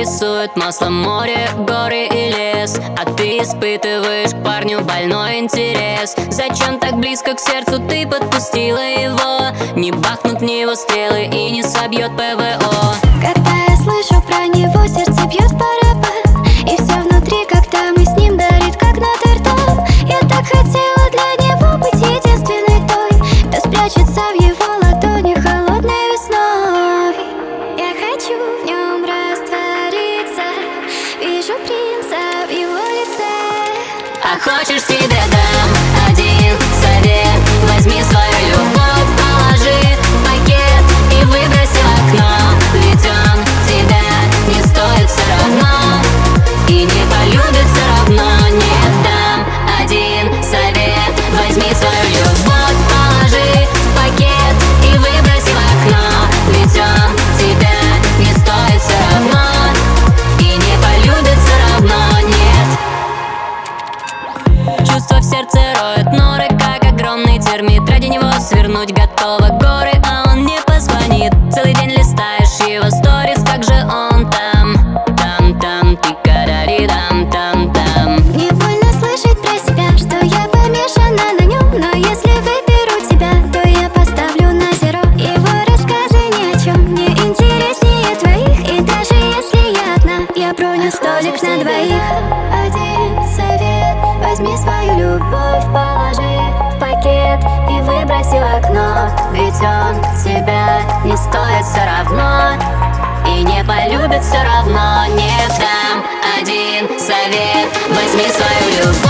рисует маслом море, горы и лес, а ты испытываешь к парню больной интерес. Зачем так близко к сердцу ты подпустила его? Не бахнут в него стрелы и не собьет ПВО. Когда я слышу про него, сердце бьет барабан, и все внутри, когда мы с ним, горит как Нотр-Дам. Я так хотела для него быть единственной той, кто спрячется в его ладони холодной весной. Я хочу в нем раствориться, вижу принца в его лице. А хочешь, тебе дам один совет: возьми свою любовь, положи в пакет и выброси в окно. Ведь он тебя не стоит все равно и не полюбит все равно. Не дам один совет: возьми свою любовь, положи в пакет и выброси в окно. Ведь он тебя не стоит все равно и не полюбит все равно. Нет. Чувство в сердце роет норы, как огромный термит. Ради него свернуть готова горы, а он не позвонит. Целый день листаешь его сторис, как же он там, там, тикарари, там. Мне больно слышать про себя, что я помешана на нем, но если выберу тебя, то я поставлю на зеро. Его рассказы ни о чем не интереснее твоих, и даже если я одна, я броню столик на двоих. Один совет: возьми свою любовь, положи в пакет и выброси в окно. Ведь он тебя не стоит все равно и не полюбит все равно. Не дам один совет: возьми свою любовь,